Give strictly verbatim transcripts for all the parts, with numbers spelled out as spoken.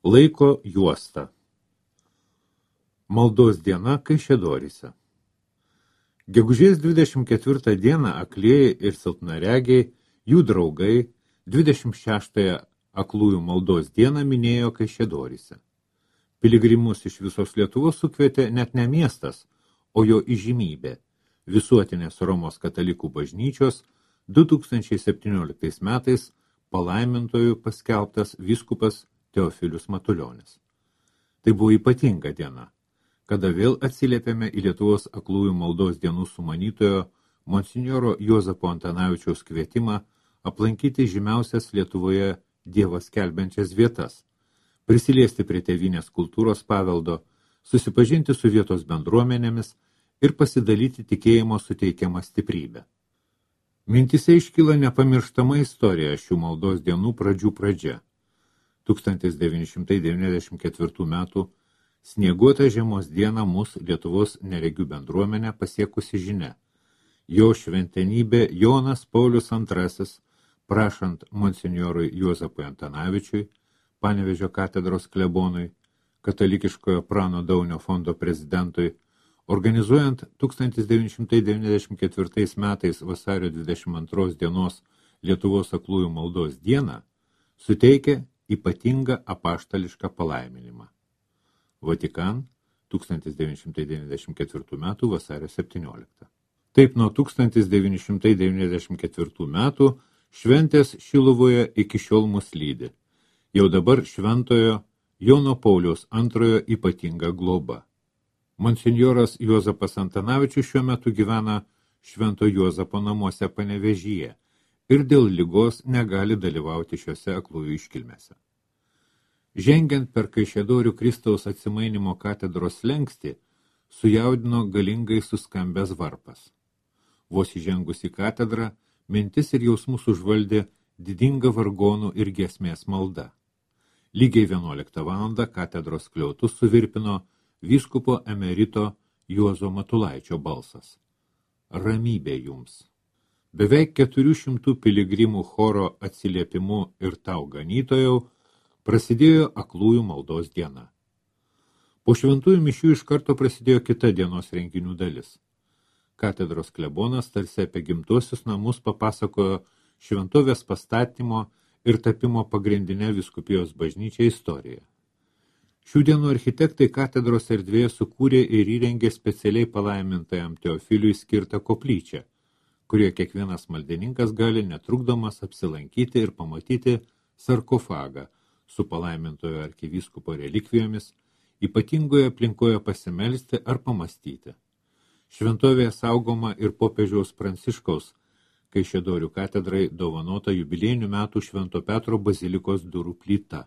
Laiko juosta. Maldos diena Kaišiadoryse. Gegužės dvidešimt ketvirtą dieną aklieji ir silpnaregiai, jų draugai, dvidešimt šeštąją aklųjų maldos dieną minėjo Kaišiadoryse. Piligrimus iš visos Lietuvos sukvietė net ne miestas, o jo įžymybė, visuotinės Romos katalikų bažnyčios du tūkstančiai septynioliktais metais palaimintojų paskelbtas vyskupas Teofilius Matulionis. Tai buvo ypatinga diena, kada vėl atsiliepėme į Lietuvos aklųjų maldos dienų sumanytojo monsinjoro Juozapo Antanavičiaus kvietimą aplankyti žymiausias Lietuvoje Dievą skelbiančias vietas, prisiliesti prie tėvynės kultūros paveldo, susipažinti su vietos bendruomenėmis ir pasidalyti tikėjimo suteikiamą stiprybę. Mintise iškyla nepamirštama istorija šių maldos dienų pradžių pradžia. tūkstantis devyni šimtai devyniasdešimt ketvirtų metų snieguotą žiemos dieną mus Lietuvos neregių bendruomenę pasiekusi žinia. Jo šventenybė Jonas Paulius antrasis, prašant monsinjorui Juozapui Antanavičiui, Panevėžio katedros klebonui, katalikiškojo Prano Daunio fondo prezidentui, organizuojant tūkstantis devyni šimtai devyniasdešimt ketvirtais metais vasario dvidešimt antros dienos Lietuvos aklųjų maldos dieną, suteikė ypatingą apaštališką palaiminimą. Vatikan, tūkstantis devyni šimtai devyniasdešimt ketvirtų metų vasario septynioliktą. Taip nuo tūkstantis devyni šimtai devyniasdešimt ketvirtų metų šventės Šiluvoje iki šiol mus lydi. Jau dabar šventojo Jono Pauliaus antrojo ypatinga globa. Monsinjoras Juozapas Antanavičius šiuo metu gyvena Švento Juozapo namuose Panevėžyje ir dėl ligos negali dalyvauti šiuose aklųjų iškilmėse. Žengiant per Kaišiadorių Kristaus atsimainimo katedros slenkstį, sujaudino galingai suskambęs varpas. Vos įžengus į katedrą, mintis ir jausmus užvaldė didinga vargonų ir giesmės malda. Lygiai vienuoliktą valandą katedros skliautus suvirpino vyskupo emerito Juozo Matulaičio balsas. Ramybė jums. Beveik keturių šimtų piligrimų choro atsiliepimu ir tau ganytojau prasidėjo aklųjų maldos diena. Po šventųjų mišių iš karto prasidėjo kita dienos renginių dalis. Katedros klebonas tarsi apie gimtuosius namus papasakojo šventovės pastatymo ir tapimo pagrindinė vyskupijos bažnyčia istorija. Šių dienų architektai katedros erdvėje sukūrė ir įrengė specialiai palaimintajam Teofiliui skirtą koplyčią, kurioje kiekvienas maldininkas gali netrukdomas apsilankyti ir pamatyti sarkofagą su palaimintojo arkivyskupo relikvijomis, ypatingoje aplinkoje pasimelsti ar pamastyti. Šventovėje saugoma ir popiežiaus Pranciškaus Kaišiadorių katedrai dovanota jubiliejinių metų Švento Petro bazilikos durų plyta.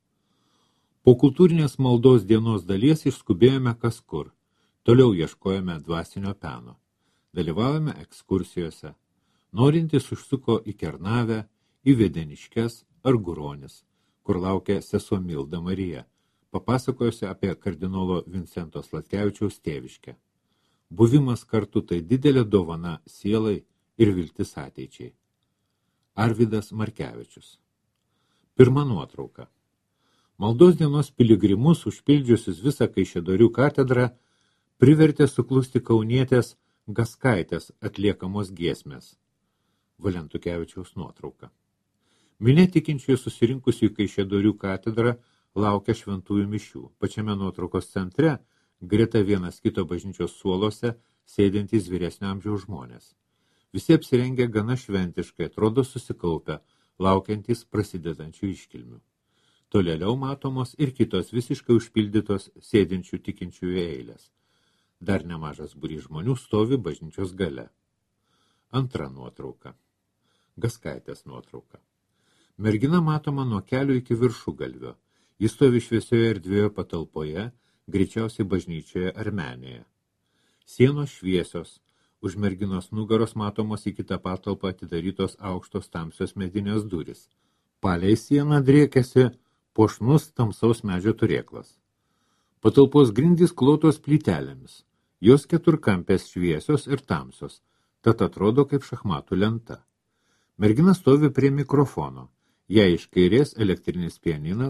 Po kultūrinės maldos dienos dalies išskubėjome kas kur, toliau ieškojome dvasinio peno. Dalyvavome ekskursijose. Norintys užsuko į Kernavę, į Vedeniškes ar Guronis, kur laukia sesuo Milda Marija, papasakojusi apie kardinolo Vincento Sladkevičiaus tėviškę. Buvimas kartu tai didelė dovana sielai ir viltis ateičiai. Arvydas Markevičius. Pirma nuotrauka. Maldos dienos piligrimus, užpildžiusius visą Kaišiadorių katedrą, privertė suklusti kaunietės Gaskaitės atliekamos giesmės. Valentukevičiaus nuotrauka. Minia tikinčiųjų susirinkusių į Kaišiadorių katedrą laukia šventųjų mišių. Pačiame nuotraukos centre, greta vienas kito bažnyčios suolose, sėdintys vyresnio amžiaus žmonės. Visi apsirengę gana šventiškai, atrodo susikaupę, laukiantys prasidedančių iškilmių. Tolėliau matomos ir kitos visiškai užpildytos sėdinčių tikinčiųjų eilės. Dar nemažas būrys žmonių stovi bažnyčios gale. Antra nuotrauka. Gaskaitės nuotrauka. Mergina matoma nuo kelio iki viršugalvio. Jis stovi šviesioje erdvėje patalpoje, greičiausiai bažnyčioje ar menėje. Sienos šviesios, už merginos nugaros matomos į kitą patalpą atidarytos aukštos tamsios medinės durys. Palei sieną driekiasi puošnus tamsaus medžio turėklas. Patalpos grindys klotos plytelėmis. Jos keturkampės šviesios ir tamsios, tad atrodo kaip šachmatų lenta. Mergina stovi prie mikrofono. Jai iš kairės elektrinis pianinas,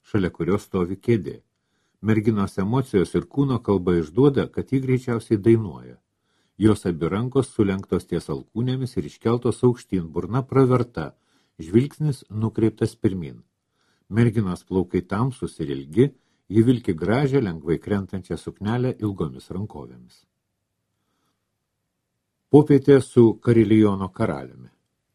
šalia kurios stovi kėdė. Merginos emocijos ir kūno kalba išduoda, kad ji greičiausiai dainuoja. Jos abi rankos sulenktos ties alkūnėmis ir iškeltos aukštyn, burna praverta, žvilgsnis nukreiptas pirmin. Merginos plaukai tamsus ir ilgi, ji vilki gražią, lengvai krentančią suknelę ilgomis rankovėmis. Popietė su Karilijono karaliumi.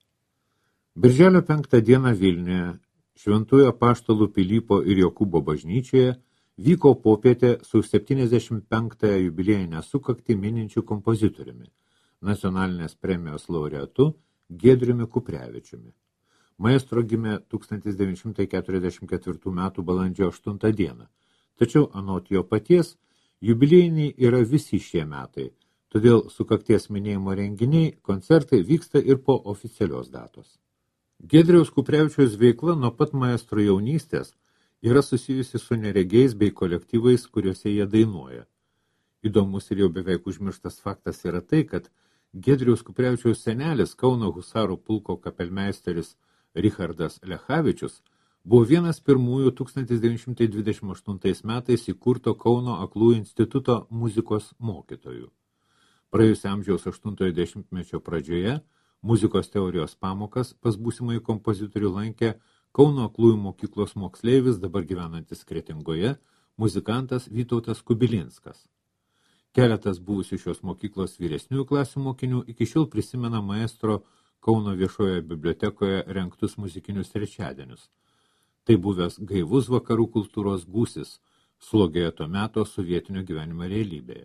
Birželio penktą dieną Vilniuje, Šventųjų apaštalų Pilypo ir Jokūbo bažnyčioje, vyko popietė su septyniasdešimt penktąją jubiliejinę sukaktį mininčiu kompozitoriumi, nacionalinės premijos laureatu Giedriumi Kuprevičiumi. Maestro gimė tūkstantis devyni šimtai keturiasdešimt ketvirtų metų balandžio aštuntą dieną, tačiau anot jo paties, jubiliejiniai yra visi šie metai, todėl sukakties minėjimo renginiai, koncertai vyksta ir po oficialios datos. Giedriaus Kuprevičiaus veikla nuo pat maestro jaunystės yra susijusi su neregiais bei kolektyvais, kuriuose jie dainuoja. Įdomus ir jau beveik užmirštas faktas yra tai, kad Giedriaus Kuprevičiaus senelis, Kauno husarų pulko kapelmeisteris Richardas Lechavičius, buvo vienas pirmųjų tūkstantis devyni šimtai dvidešimt aštuntais metais įkurto Kauno aklųjų instituto muzikos mokytojų. Praėjusio amžiaus aštuntojo dešimtmečio pradžioje muzikos teorijos pamokas pas būsimąjį kompozitorių lankė Kauno aklųjų mokyklos moksleivis, dabar gyvenantis Kretingoje, muzikantas Vytautas Kubilinskas. Keletas buvusių šios mokyklos vyresniųjų klasių mokinių iki šiol prisimena maestro Kauno viešojoje bibliotekoje rengtus muzikinius trečiadienius. Tai buvęs gaivus vakarų kultūros gūsis, slogėjo to meto sovietinio gyvenimo realybėje.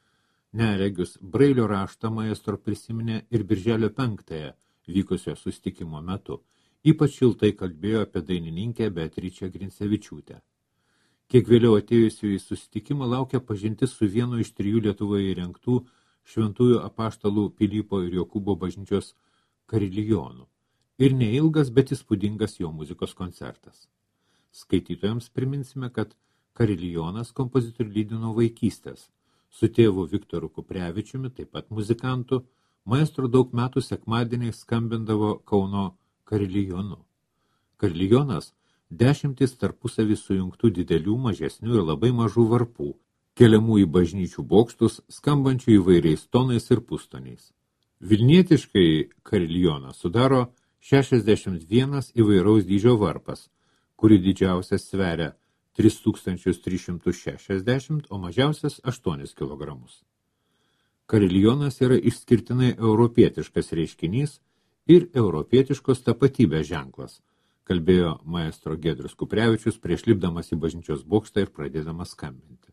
Neregius Brailio raštą maestro prisiminė ir birželio penktąją vykusio susitikimo metu. Ypač šiltai kalbėjo apie dainininkę Beatričę Grincevičiūtę. Kiek vėliau atėjusių į susitikimą laukia pažintis su vienu iš trijų Lietuvoje įrengtų Šventųjų apaštalų Pilypo ir Jokūbo bažnyčios Karilijonu. Ir neilgas, bet įspūdingas jo muzikos koncertas. Skaitytojams priminsime, kad Karilijonas kompozitorių lydi nuo vaikystės. Su tėvu Viktoru Kuprevičiumi, taip pat muzikantu, maestro daug metų sekmadieniais skambindavo Kauno Karilijonu. Karilijonas dešimtis tarpusavį sujungtų didelių, mažesnių ir labai mažų varpų, keliamų į bažnyčių bokštus, skambančių įvairiais tonais ir pustoniais. Vilnietiškai Karilijoną sudaro šešiasdešimt vienas įvairaus dydžio varpas, kuri didžiausias sveria tris tūkstančius tris šimtus šešiasdešimt, o mažiausias aštuonis kilogramus. Karilijonas yra išskirtinai europietiškas reiškinys ir europietiškos tapatybės ženklas, kalbėjo maestro Giedrius Kuprevičius prieš lipdamas į bažnyčios bokštą ir pradėdamas skambinti.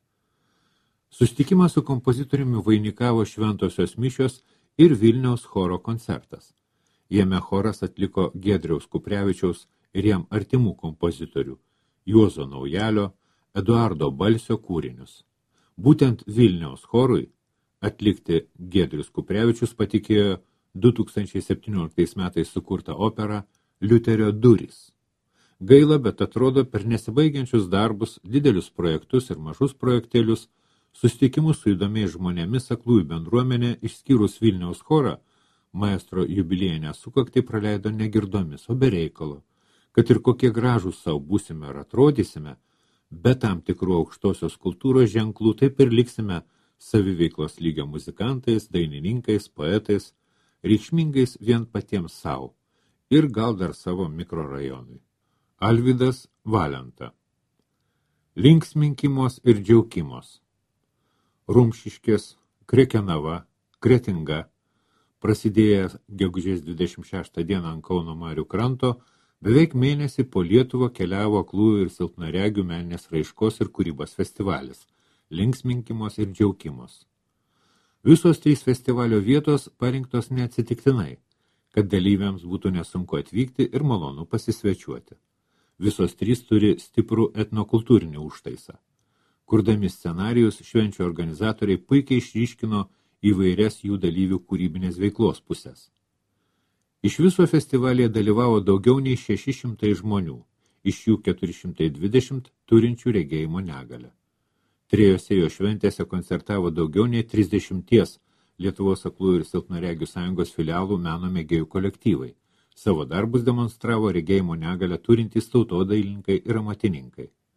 Susitikimą su kompozitoriumi vainikavo šventosios mišios ir Vilniaus choro koncertas. Jame choras atliko Giedriaus Kuprevičiaus ir jam artimų kompozitorių Juozo Naujalio, Eduardo Balsio kūrinius. Būtent Vilniaus chorui atlikti Giedrius Kuprevičius patikėjo du tūkstančiai septynioliktais metais sukurtą operą Liuterio durys. Gaila, bet atrodo, per nesibaigiančius darbus, didelius projektus ir mažus projektėlius, susitikimus su įdomiais žmonėmis aklųjų bendruomenė, išskyrus Vilniaus chorą, maestro jubiliejinę sukaktį praleido negirdomis, o be reikalo, kad ir kokie gražūs savo būsime ar atrodysime, be tam tikrų aukštosios kultūros ženklų taip ir liksime saviveiklos lygio muzikantais, dainininkais, poetais, reikšmingais vien patiems savo ir gal dar savo mikrorajonui. Alvydas Valenta. Linksminkimos ir džiaukimos. Rumšiškės, Krekenava, Kretinga, prasidėjęs gegužės dvidešimt šeštą dieną ant Kauno marių kranto, beveik mėnesį po Lietuvą keliavo aklųjų ir silpnaregių meninės raiškos ir kūrybos festivalis – Linksminkimos ir džiaukimos. Visos trys festivalio vietos parinktos neatsitiktinai, kad dalyviams būtų nesunku atvykti ir malonu pasisvečiuoti. Visos trys turi stiprų etnokultūrinį užtaisą. Kurdami scenarijus, švenčių organizatoriai puikiai išryškino įvairias jų dalyvių kūrybinės veiklos pusės. Iš viso festivalyje dalyvavo daugiau nei šeši šimtai žmonių, iš jų keturi šimtai dvidešimt turinčių regėjimo negalią. Trijose jo šventėse koncertavo daugiau nei trisdešimties Lietuvos aklųjų ir silpnaregių sąjungos filialų meno mėgėjų kolektyvai. Savo darbus demonstravo regėjimo negalią turintys tautodailininkai ir amatininkai.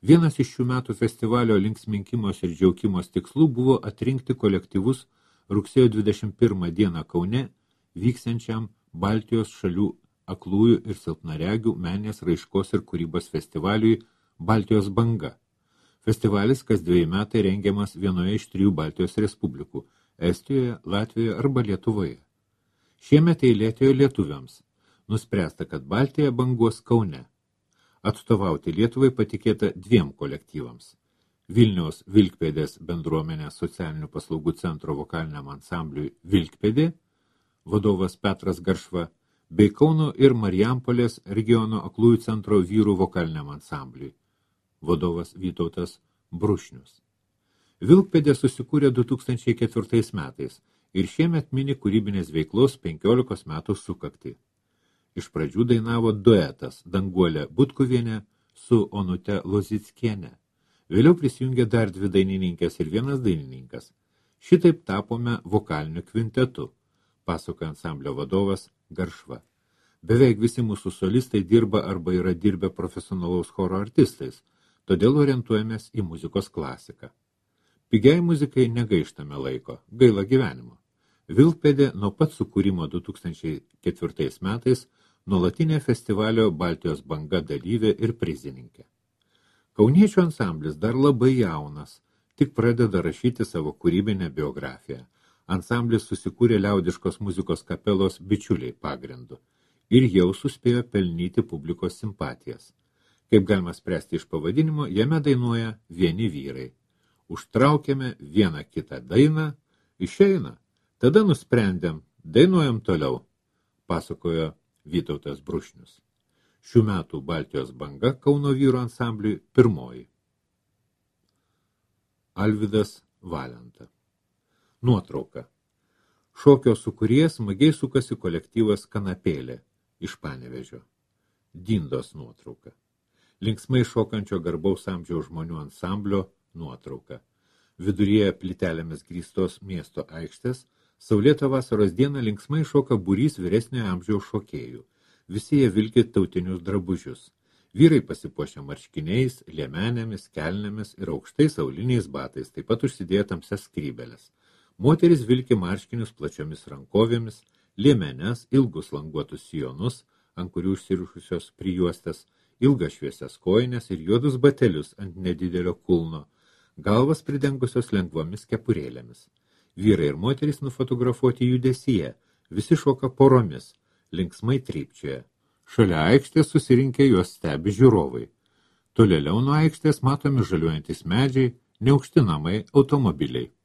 Vienas iš šių metų festivalio linksminkimos ir džiaukimos tikslų buvo atrinkti kolektyvus rugsėjo dvidešimt pirmą dieną Kaune vyksiančiam Baltijos šalių aklųjų ir silpnaregių meninės raiškos ir kūrybos festivaliui Baltijos banga. Festivalis kas dviejai metai rengiamas vienoje iš trijų Baltijos respublikų – Estijoje, Latvijoje arba Lietuvoje. Šiemet eilėtėjo lietuviams. Nuspręsta, kad Baltija banguos Kaune. Atstovauti Lietuvai patikėta dviem kolektyvams. Vilniaus Vilkpėdės bendruomenės socialinių paslaugų centro vokaliniam ansambliui Vilkpėdė, vadovas Petras Garšva, bei Kauno ir Marijampolės regiono aklųjų centro vyrų vokaliniam ansambliui, vadovas Vytautas Brušnius. Vilkpėdė susikūrė du tūkstančiai ketvirtais metais ir šiemet mini kūrybinės veiklos penkiolikos metų sukaktį. Iš pradžių dainavo duetas Danguolė Butkuvienė su Onute Lozickiene. Vėliau prisijungė dar dvi dainininkės ir vienas dainininkas. Šitaip tapome vokaliniu kvintetu, pasakoja ansamblio vadovas Garšva. Beveik visi mūsų solistai dirba arba yra dirbę profesionalaus choro artistais, todėl orientuojamės į muzikos klasiką. Pigiai muzikai negaištame laiko, gaila gyvenimo. Vilkpėdė nuo pat sukūrimo du tūkstančiai ketvirtais metais nuolatinė festivalio Baltijos banga dalyvė ir prizininkė. Kauniečių ansamblis dar labai jaunas, tik pradeda rašyti savo kūrybinę biografiją. Ansamblis susikūrė liaudiškos muzikos kapelos bičiuliai pagrindu ir jau suspėjo pelnyti publikos simpatijas. Kaip galima spręsti iš pavadinimo, jame dainuoja vieni vyrai. Užtraukėme vieną kitą dainą, išeina, tada nusprendėm, dainuojam toliau, pasakojo Vytautas Brušnius. Šių metų Baltijos banga Kauno vyrų ansambliui pirmoji. Alvydas Valenta. Nuotrauka. Šokio sukūrėjas smagiai sukasi kolektyvas Kanapėlė iš Panevėžio. Dindos nuotrauka. Linksmai šokančio garbaus amžiaus žmonių ansamblio nuotrauka. Viduryje plytelėmis grįstos miesto aikštės, saulėtą vasaros dieną linksmai šoka būrys vyresniojo amžiaus šokėjų. Visi jie vilki tautinius drabužius. Vyrai pasipuošia marškiniais, liemenėmis, kelnėmis ir aukštais auliniais batais, taip pat užsidėję tamsias skrybėles. Moteris vilki marškinius plačiomis rankovėmis, liemenes, ilgus languotus sijonus, ant kurių užsirišusios prijuostės, ilgas šviesias kojines ir juodus batelius ant nedidelio kulno, galvas pridengusios lengvomis kepurėlėmis. Vyrai ir moterys nufotografuoti judesyje, visi šoka poromis, linksmai trypčioje. Šalia aikštės susirinkę juos stebi žiūrovai. Tolėliau nuo aikštės matomi žaliuojantis medžiai, neaukšti namai, automobiliai.